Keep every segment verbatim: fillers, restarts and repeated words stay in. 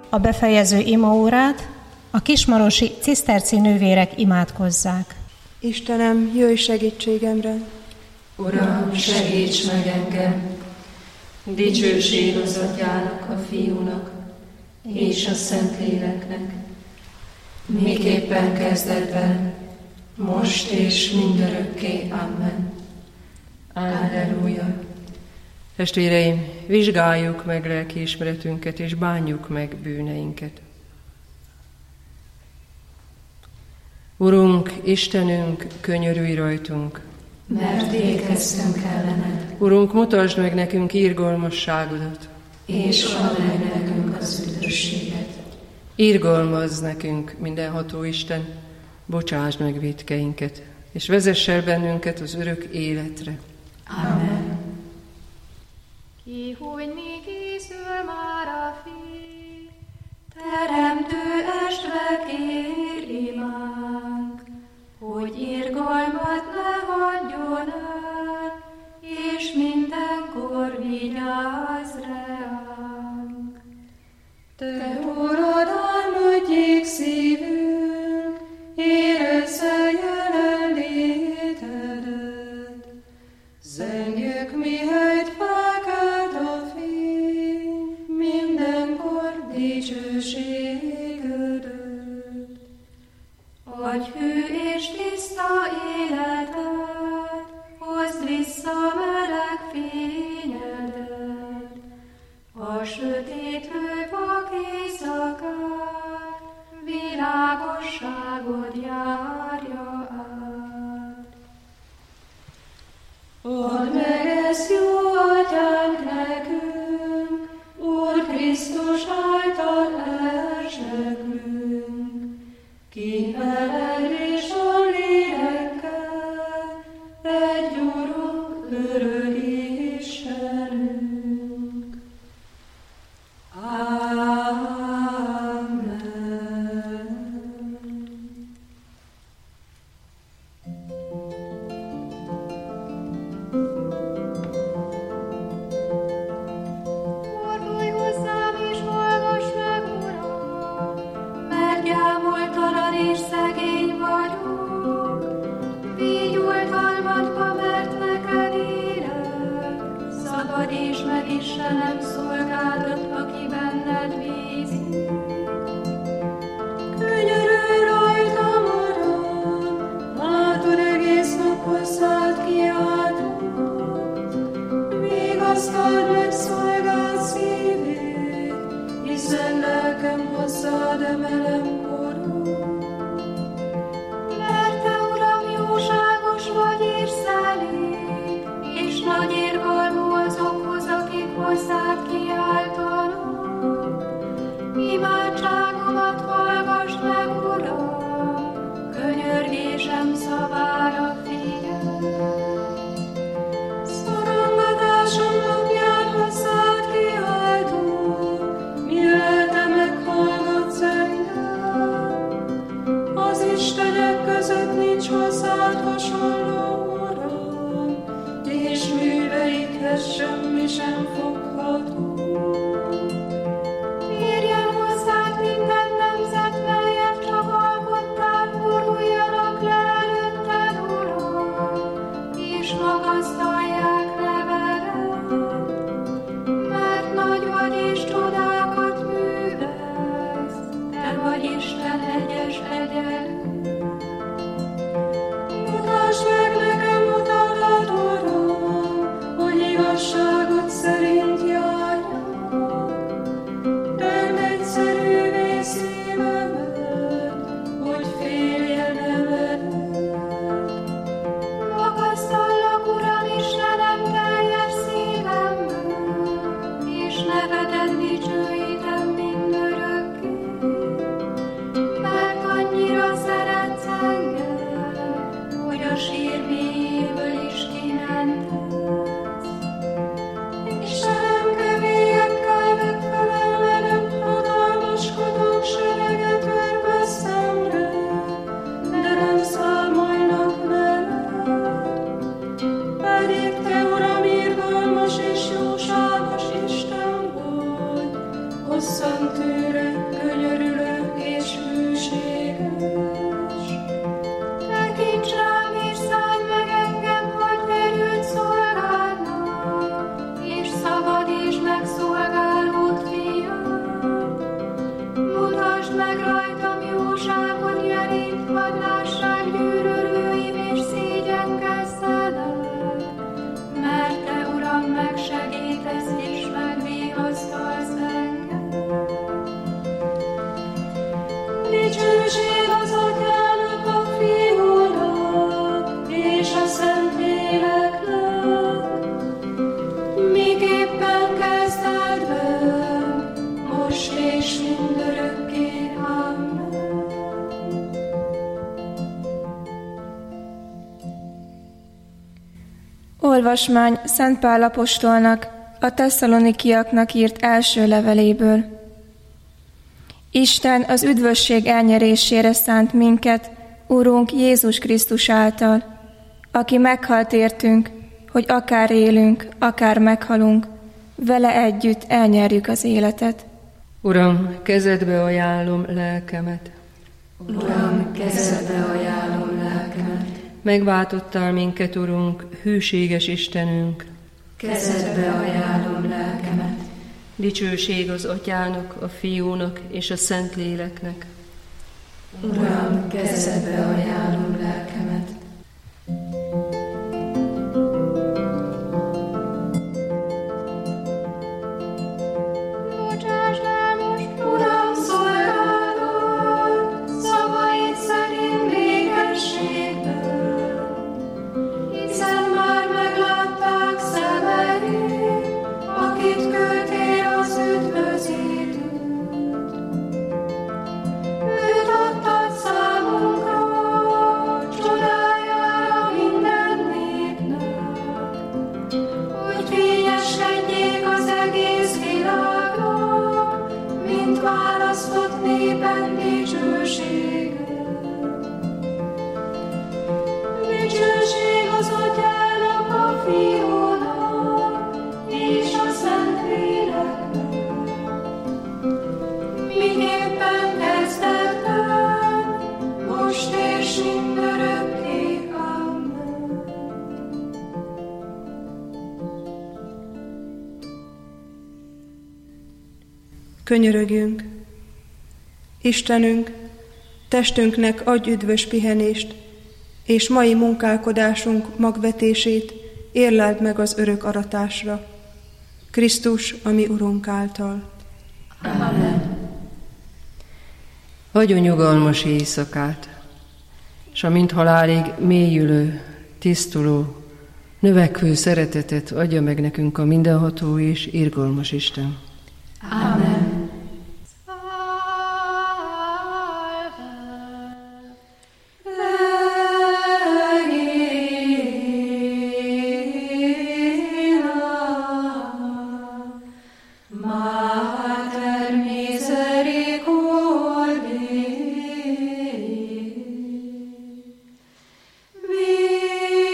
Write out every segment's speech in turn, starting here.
a befejező imaórát a kismarosi ciszterci nővérek imádkozzák. Istenem, jöjj segítségemre! Uram, segíts meg engem! Dicsőség az Atyának, a Fiúnak és a Szentléleknek, miképpen kezdetben, most és mindörökké. Amen. Alleluja. Testvéreim, vizsgáljuk meg lelkiismeretünket, és bánjuk meg bűneinket. Urunk, Istenünk, könyörülj rajtunk! Mert ékeztünk ellened. Urunk, mutasd meg nekünk irgalmasságodat, és add meg nekünk az üdvösséget. Irgalmazz nekünk, mindenható Isten, bocsásd meg vétkeinket, és vezess el bennünket az örök életre. Amen. Kihújni készül már a fény, teremtő estre kér imánk, hogy irgalmat ne hagyjon el, és mindenkor vigyázz ránk. Te uradalmadjék szívünk, érezze jelenlétedet, zengjük mihelyt felkelt a fény, mindenkor dicsőségödet. Adj hű és tiszta életet, hozd vissza meleg fényedet, a sötétlő vak éjszakát, világosságod járja át. Add meg ezt, jó Atyánk, nekünk, Úr Krisztus által elseglünk, ki veled és a lélekkel, egy Urunk, örök Istenünk. Amen. Fordulj hozzám és hallgass meg, Uram, mert gyámoltalan és szegény vagyok. Vigy oltalmadba, mert neked élek, szabadíts meg Istenem szolgádat, aki benned bízik. Könyörülj rajtam, Uram, látod, egész nap hozzád kiáltott. Vigasztald meg szolgád szívét, hiszen lelkem hozzád emelem korod. Mert te, Uram, jóságos vagy és szelíd, és nagy irgalmú azokhoz, akik hozzád kiáltanak. Imádságomat hallgass meg, Uram, könyörgésem szavára figyelj. Szorongatásom napján hozzád kiáltok, mi lelke meghallgatsz engem. Az istenek között nincs hozzád hasonló, Uram, és műveidhez semmi sem fogható. Érjen hozzád minden nemzet, melyet csak alkottál, boruljanak le előtted, Uram, és magasztalják nevedet, mert nagy vagy és csodákat művelsz, te vagy Isten egyes egyenlő. Mutasd meg nekem utadat, Uram, hogy igazságot szerint járjak. Tedd egyszerűvé szívemet, hogy féljen eveled. Magasztallak, Uram, Istenem, teljes szívemből, és nevedet dicsőítem mindörökké. Mert annyira szeretsz engem, hogy a sír mélyéből is kimentesz. Istenem, kemélyekkel megfelelvedem, hatalmaskodók sereget örve szemre, de nem számolnak veled. Pedig te, Uram, irgalmas és jóságos Isten vagy, hosszantűre, Olvasmány Szent Pál apostolnak, a tesszalonikiaknak írt első leveléből. Isten az üdvösség elnyerésére szánt minket, Urunk Jézus Krisztus által, aki meghalt értünk, hogy akár élünk, akár meghalunk, vele együtt elnyerjük az életet. Uram, kezedbe ajánlom lelkemet. Uram, kezedbe ajánlom lelkemet. Megváltottál minket, Urunk, hűséges Istenünk. Kezedbe ajánlom lelkemet. Dicsőség az Atyának, a Fiúnak és a Szentléleknek. Uram, kezedbe ajánlom lelkemet. Bocsásd el most, Uram, szolgálatot, szavaid szerint békességből, hiszen már meglátták szemeid, akit küldtél az üdvözítőt. Őt adtad számunkra, csodájára minden népnek, hogy fényeskedjék az egész világnak, mint választott népen dicsősége. Dicsőség az Atyának, a Fiúnak és a Szentléleknek, miképpen kezdetben, most és mindörökké. Amen. Könyörögjünk. Istenünk, testünknek adj üdvös pihenést, és mai munkálkodásunk magvetését érleld meg az örök aratásra. Krisztus, a mi Urunk által. Amen. Adjon nyugalmas éjszakát, s amint halálig mélyülő, tisztuló, növekvő szeretetet adja meg nekünk a mindenható és irgalmas Isten. Amen.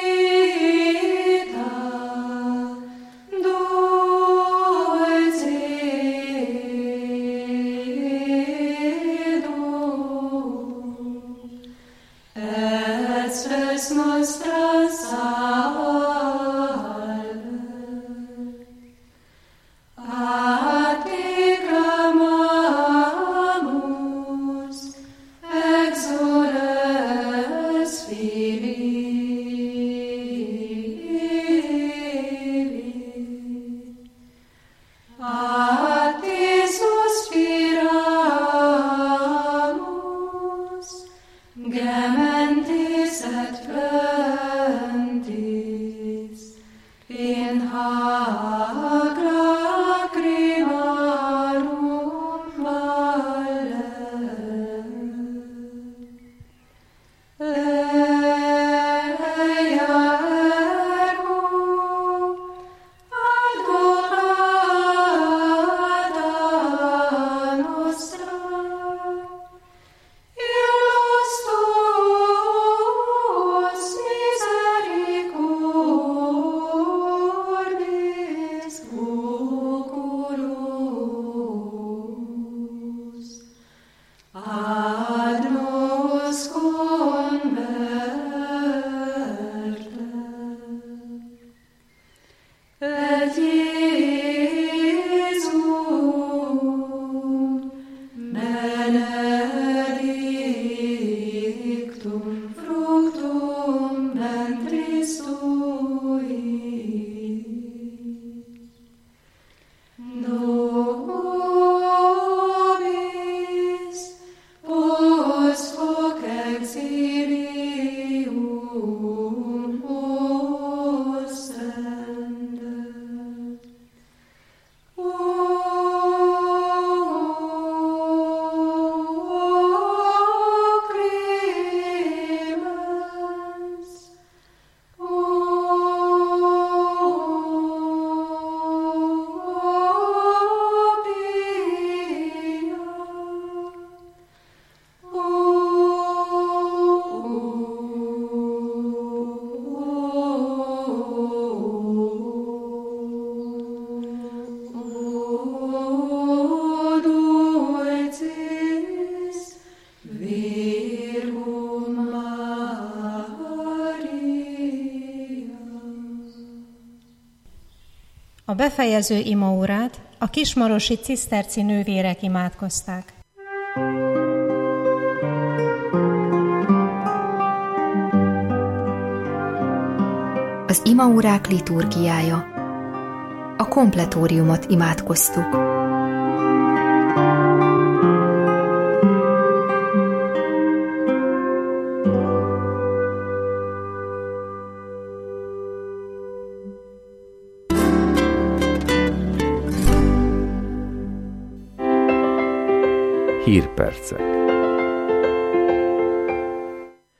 Vita, dulce befejező imaórát a kismarosi ciszterci nővérek imádkozták. Az imaórák liturgiája. A kompletóriumot imádkoztuk. Hírpercek.